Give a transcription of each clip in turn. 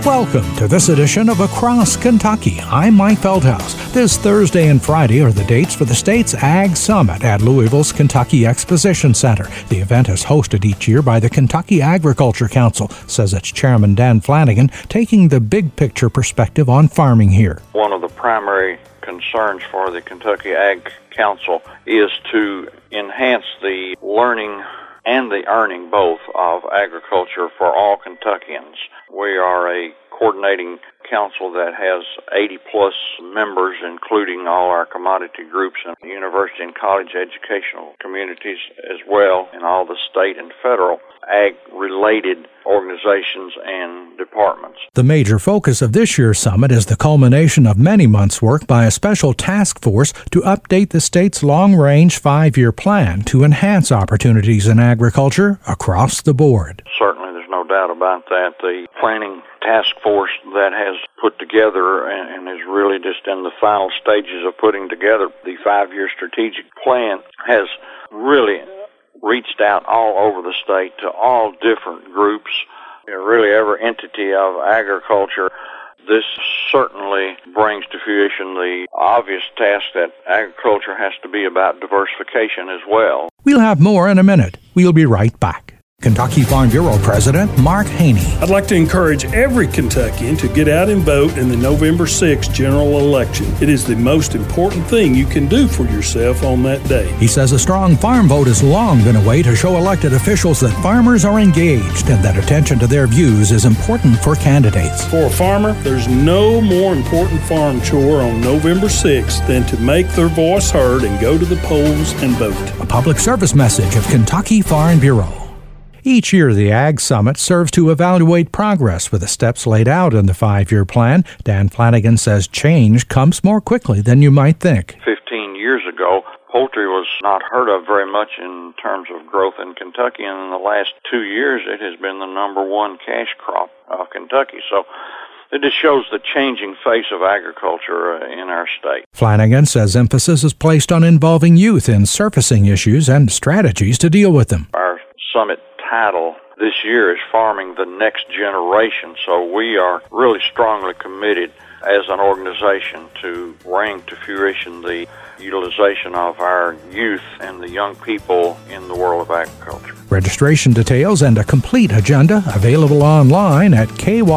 Welcome to this edition of Across Kentucky. I'm Mike Feldhaus. This Thursday and Friday are the dates for the state's Ag Summit at Louisville's Kentucky Exposition Center. The event is hosted each year by the Kentucky Agriculture Council, says its chairman Dan Flanagan, taking the big picture perspective on farming here. One of the primary concerns for the Kentucky Ag Council is to enhance the learning and the earning both of agriculture for all Kentuckians. We are a coordinating council that has 80-plus members, including all our commodity groups and university and college educational communities as well, and all the state and federal ag-related organizations and departments. The major focus of this year's summit is the culmination of many months' work by a special task force to update the state's long-range 5-year plan to enhance opportunities in agriculture across the board. Certainly, there's no doubt about that. The planning task force that has put together and is really just in the final stages of putting together the 5-year strategic plan has really reached out all over the state to all different groups, really every entity of agriculture. This certainly brings to fruition the obvious task that agriculture has to be about diversification as well. We'll have more in a minute. We'll be right back. Kentucky Farm Bureau President Mark Haney. I'd like to encourage every Kentuckian to get out and vote in the November 6th general election. It is the most important thing you can do for yourself on that day. He says a strong farm vote has long been a way to show elected officials that farmers are engaged and that attention to their views is important for candidates. For a farmer, there's no more important farm chore on November 6th than to make their voice heard and go to the polls and vote. A public service message of Kentucky Farm Bureau. Each year, the Ag Summit serves to evaluate progress with the steps laid out in the 5-year plan. Dan Flanagan says change comes more quickly than you might think. 15 years ago, poultry was not heard of very much in terms of growth in Kentucky, and in the last 2 years, it has been the number one cash crop of Kentucky. So it just shows the changing face of agriculture in our state. Flanagan says emphasis is placed on involving youth in surfacing issues and strategies to deal with them. Our summit title this year is Farming the Next Generation, so we are really strongly committed as an organization to bring to fruition the utilization of our youth and the young people in the world of agriculture. Registration details and a complete agenda available online at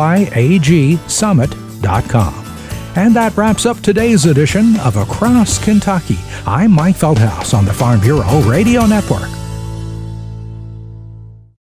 kyagsummit.com. And that wraps up today's edition of Across Kentucky. I'm Mike Feldhaus on the Farm Bureau Radio Network.